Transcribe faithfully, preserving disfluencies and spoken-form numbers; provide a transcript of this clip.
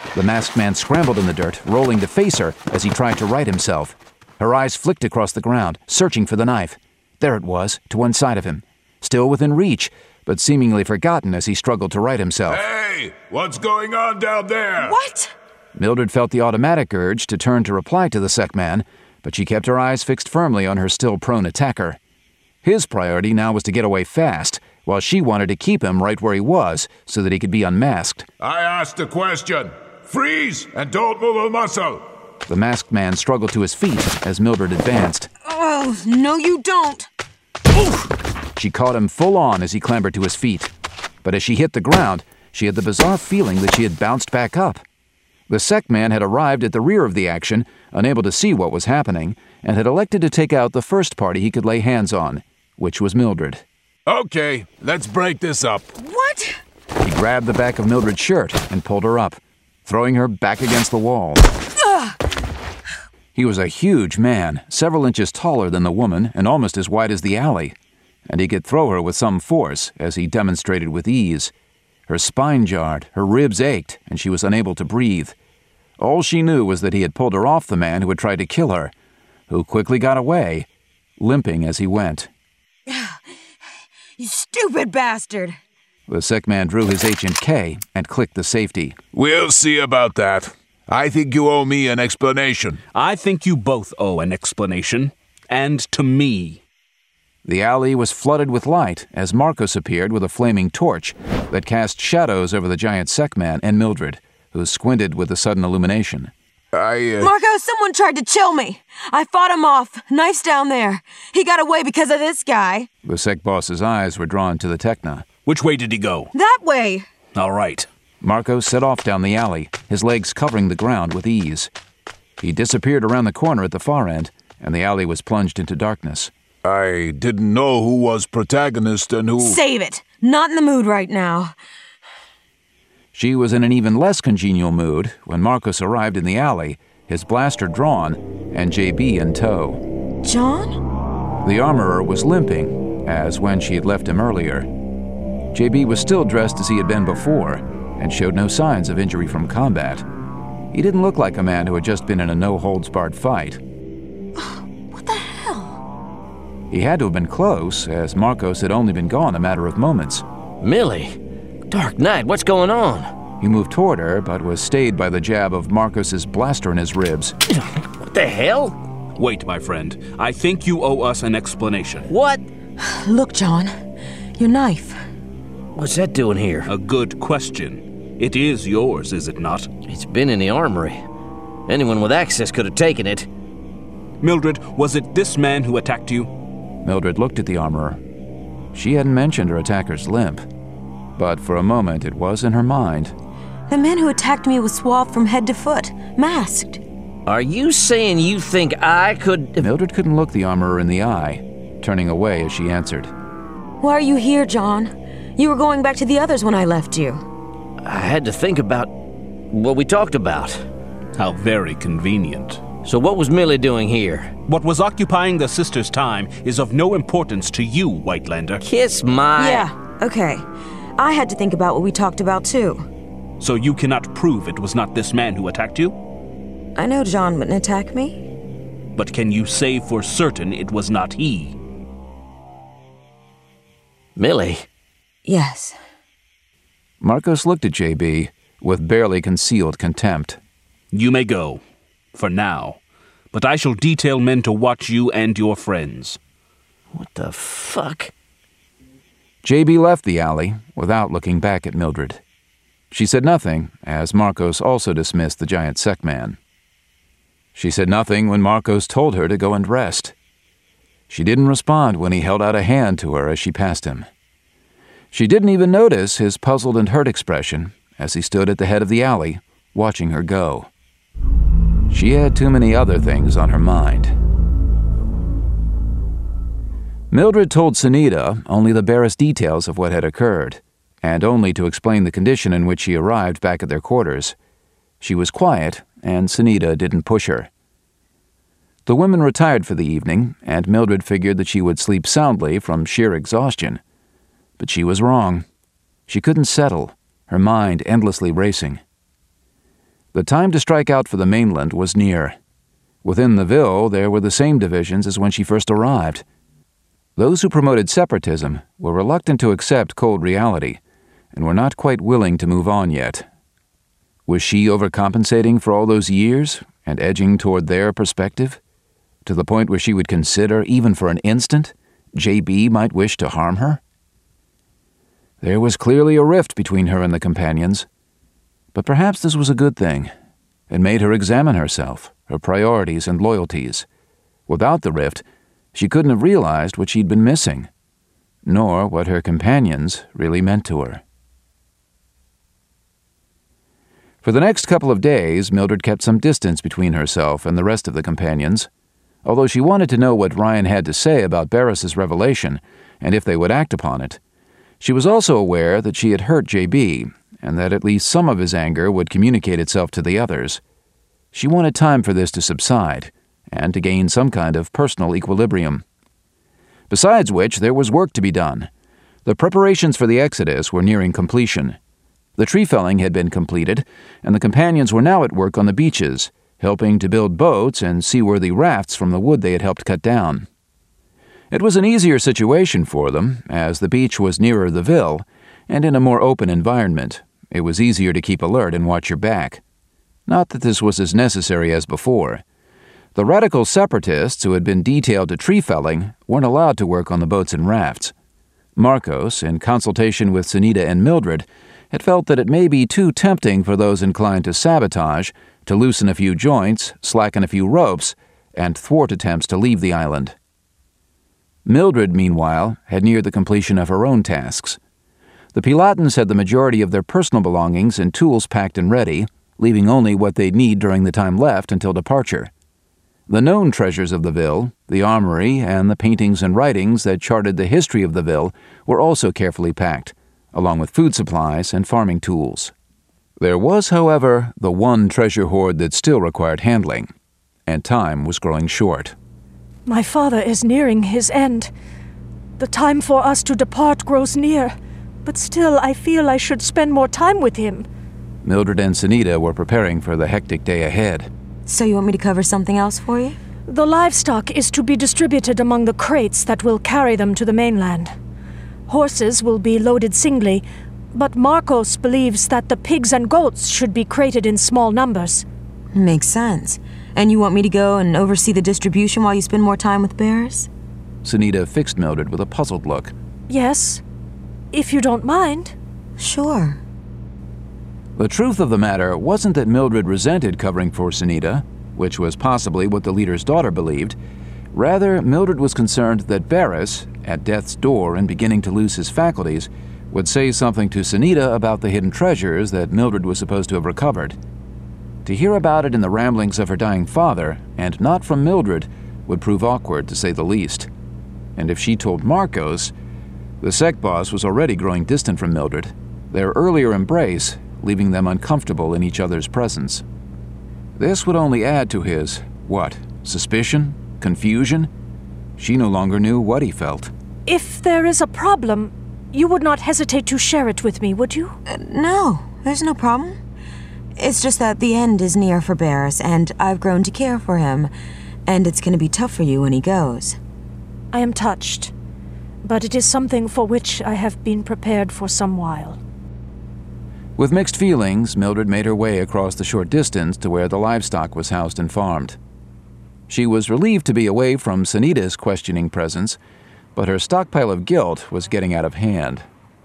The masked man scrambled in the dirt, rolling to face her as he tried to right himself. Her eyes flicked across the ground, searching for the knife. There it was, to one side of him. Still within reach, but seemingly forgotten as he struggled to right himself. Hey! What's going on down there? What? Mildred felt the automatic urge to turn to reply to the sec man, but she kept her eyes fixed firmly on her still prone attacker. His priority now was to get away fast, while she wanted to keep him right where he was so that he could be unmasked. I asked a question. Freeze and don't move a muscle. The masked man struggled to his feet as Mildred advanced. Oh, no you don't. Oof! She caught him full on as he clambered to his feet. But as she hit the ground, she had the bizarre feeling that she had bounced back up. The sec man had arrived at the rear of the action, unable to see what was happening, and had elected to take out the first party he could lay hands on, which was Mildred. Okay, let's break this up. What? He grabbed the back of Mildred's shirt and pulled her up, throwing her back against the wall. Ugh. He was a huge man, several inches taller than the woman and almost as wide as the alley, and he could throw her with some force, as he demonstrated with ease. Her spine jarred, her ribs ached, and she was unable to breathe. All she knew was that he had pulled her off the man who had tried to kill her, who quickly got away, limping as he went. You stupid bastard! The sec man drew his H and K and clicked the safety. We'll see about that. I think you owe me an explanation. I think you both owe an explanation. And to me. The alley was flooded with light as Marcos appeared with a flaming torch that cast shadows over the giant sec man and Mildred, who squinted with the sudden illumination. I, uh... Marco, someone tried to chill me. I fought him off. Knife's down there. He got away because of this guy. The sec boss's eyes were drawn to the Techna. Which way did he go? That way. All right. Marco set off down the alley, his legs covering the ground with ease. He disappeared around the corner at the far end, and the alley was plunged into darkness. I didn't know who was protagonist and who... Save it. Not in the mood right now. She was in an even less congenial mood when Marcos arrived in the alley, his blaster drawn, and J B in tow. John? The armorer was limping, as when she had left him earlier. J B was still dressed as he had been before, and showed no signs of injury from combat. He didn't look like a man who had just been in a no-holds-barred fight. What the hell? He had to have been close, as Marcos had only been gone a matter of moments. Millie? Dark Knight, what's going on? He moved toward her, but was stayed by the jab of Marcos's blaster in his ribs. What the hell? Wait, my friend. I think you owe us an explanation. What? Look, John. Your knife. What's that doing here? A good question. It is yours, is it not? It's been in the armory. Anyone with access could have taken it. Mildred, was it this man who attacked you? Mildred looked at the armorer. She hadn't mentioned her attacker's limp, but for a moment it was in her mind. The man who attacked me was swathed from head to foot, masked. Are you saying you think I could... Mildred couldn't look the armorer in the eye, turning away as she answered. Why are you here, John? You were going back to the others when I left you. I had to think about what we talked about. How very convenient. So what was Millie doing here? What was occupying the sisters' time is of no importance to you, Whitelander. Kiss my... Yeah, okay. I had to think about what we talked about, too. So you cannot prove it was not this man who attacked you? I know John wouldn't attack me. But can you say for certain it was not he? Millie? Yes. Marcos looked at J B with barely concealed contempt. You may go, for now. But I shall detail men to watch you and your friends. What the fuck? J B left the alley without looking back at Mildred. She said nothing, as Marcos also dismissed the giant sec man. She said nothing when Marcos told her to go and rest. She didn't respond when he held out a hand to her as she passed him. She didn't even notice his puzzled and hurt expression as he stood at the head of the alley, watching her go. She had too many other things on her mind. Mildred told Sunita only the barest details of what had occurred, and only to explain the condition in which she arrived back at their quarters. She was quiet, and Sunita didn't push her. The women retired for the evening, and Mildred figured that she would sleep soundly from sheer exhaustion. But she was wrong. She couldn't settle, her mind endlessly racing. The time to strike out for the mainland was near. Within the Ville, there were the same divisions as when she first arrived. Those who promoted separatism were reluctant to accept cold reality and were not quite willing to move on yet. Was she overcompensating for all those years and edging toward their perspective, to the point where she would consider, even for an instant, J B might wish to harm her? There was clearly a rift between her and the companions, but perhaps this was a good thing. It made her examine herself, her priorities and loyalties. Without the rift, she couldn't have realized what she'd been missing, nor what her companions really meant to her. For the next couple of days, Mildred kept some distance between herself and the rest of the companions. Although she wanted to know what Ryan had to say about Barris's revelation, and if they would act upon it, she was also aware that she had hurt J B, and that at least some of his anger would communicate itself to the others. She wanted time for this to subside, and to gain some kind of personal equilibrium. Besides which, there was work to be done. The preparations for the exodus were nearing completion. The tree felling had been completed, and the companions were now at work on the beaches, helping to build boats and seaworthy rafts from the wood they had helped cut down. It was an easier situation for them, as the beach was nearer the Ville, and in a more open environment. It was easier to keep alert and watch your back. Not that this was as necessary as before. The radical separatists who had been detailed to tree felling weren't allowed to work on the boats and rafts. Marcos, in consultation with Sunita and Mildred, had felt that it may be too tempting for those inclined to sabotage to loosen a few joints, slacken a few ropes, and thwart attempts to leave the island. Mildred, meanwhile, had neared the completion of her own tasks. The Pilatans had the majority of their personal belongings and tools packed and ready, leaving only what they'd need during the time left until departure. The known treasures of the Ville, the armory, and the paintings and writings that charted the history of the Ville were also carefully packed, along with food supplies and farming tools. There was, however, the one treasure hoard that still required handling, and time was growing short. My father is nearing his end. The time for us to depart grows near, but still I feel I should spend more time with him. Mildred and Sunita were preparing for the hectic day ahead. So you want me to cover something else for you? The livestock is to be distributed among the crates that will carry them to the mainland. Horses will be loaded singly, but Marcos believes that the pigs and goats should be crated in small numbers. Makes sense. And you want me to go and oversee the distribution while you spend more time with Barris? Sunita fixed Mildred with a puzzled look. Yes, if you don't mind. Sure. The truth of the matter wasn't that Mildred resented covering for Sunita, which was possibly what the leader's daughter believed. Rather, Mildred was concerned that Barris, at death's door and beginning to lose his faculties, would say something to Sunita about the hidden treasures that Mildred was supposed to have recovered. To hear about it in the ramblings of her dying father, and not from Mildred, would prove awkward, to say the least. And if she told Marcos, the sect boss was already growing distant from Mildred, their earlier embrace leaving them uncomfortable in each other's presence. This would only add to his, what, suspicion? Confusion? She no longer knew what he felt. If there is a problem, you would not hesitate to share it with me, would you? Uh, no, there's no problem. It's just that the end is near for Barris, and I've grown to care for him, and it's going to be tough for you when he goes. I am touched, but it is something for which I have been prepared for some while. With mixed feelings, Mildred made her way across the short distance to where the livestock was housed and farmed. She was relieved to be away from Sunita's questioning presence, but her stockpile of guilt was getting out of hand.